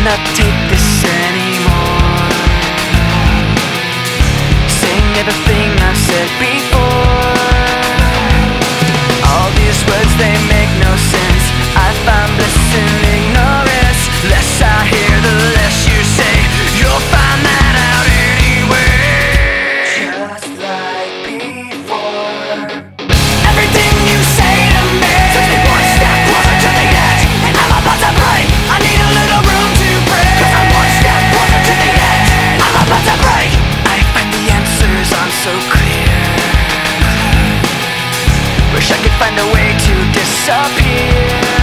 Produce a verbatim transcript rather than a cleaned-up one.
cannot take this anymore. Saying everything I've said before. All these words, they make no sense. I find bliss in ignorance. Less I hear, the less you say. You'll find that out anyway. Just like before. Everything you say to me takes me one step closer to the edge, and I'm about to break. I need a little room to break, 'cause I'm one step closer to the edge. I'm about to break. I find the answers aren't so clear. Wish I could find a way to disappear.